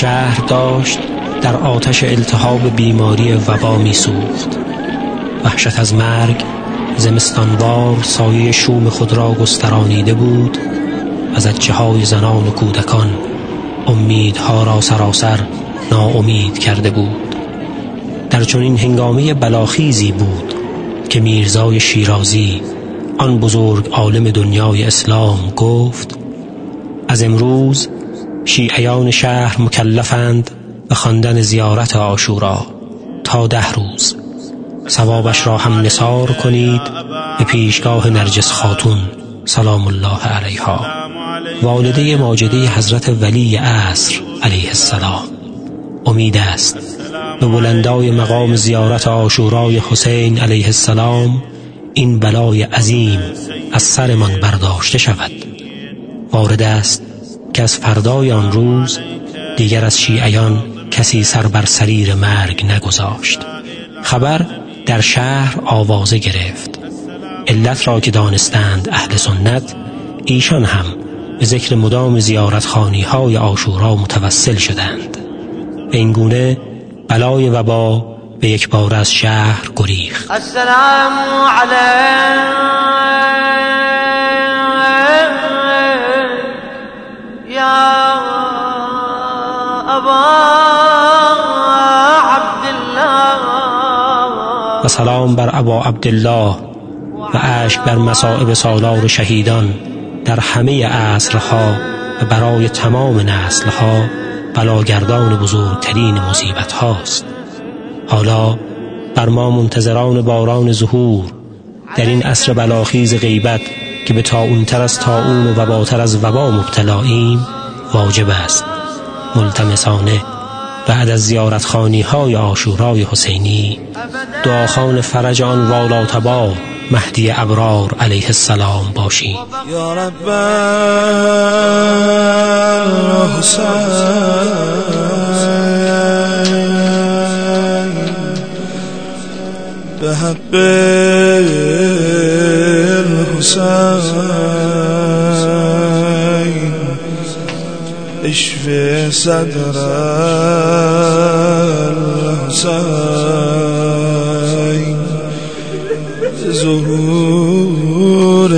شهر داشت در آتش التهاب بیماری وبا می سوخت. وحشت از مرگ زمستانوار سایه شوم خود را گسترانیده بود و زجه‌های زنان و کودکان امیدها را سراسر ناامید کرده بود. در چنین هنگامه بلاخیزی بود که میرزای شیرازی، آن بزرگ عالم دنیای اسلام، گفت: از امروز شیعیان شهر مکلفند به خواندن زیارت عاشورا تا 10 روز. ثوابش را هم نثار کنید به پیشگاه نرجس خاتون سلام الله علیها، والده ماجده حضرت ولی عصر علیه السلام. امید است به بلندای مقام زیارت عاشورای حسین علیه السلام این بلای عظیم از سرمان برداشته شود. وارد است که از فردای آن روز دیگر از شیعیان کسی سر بر سریر مرگ نگذاشت. خبر در شهر آوازه گرفت. علت را که دانستند اهل سنت، ایشان هم به ذکر مدام زیارتخانی‌های عاشورا متوسل شدند. به این گونه بلای وبا به یک بار از شهر گریخت. السلام علیک یا ابا عبدالله، و سلام بر ابا عبدالله و اشک بر مصائب سالار شهیدان در همه عصرها و برای تمام نسلها بلاگردان بزرگترین مصیبت هاست. حالا بر ما منتظران باران ظهور در این عصر بلاخیز غیبت که به طاعون تر از طاعون و وباتر از وبا مبتلاییم واجب است ملتمسانه بعد از زیارتخانی‌های عاشورای حسینی دعاخوان فرج آن والاتبا مهدی ابرار علیه السلام باشیم. یا رب حسین به حق الحسین اشفی صدر الحسین ظهور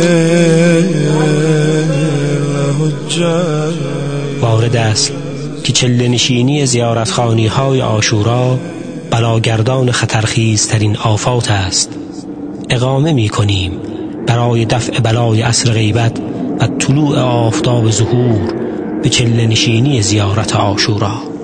الحجه. وارد است که چله نشینی زیارتخانی‌های عاشورا بلاگردان خطرخیزترین آفات است. اقامه می کنیم برای دفع بلای عصر غیبت و طلوع آفتاب ظهور به چله نشینی زیارت عاشورا.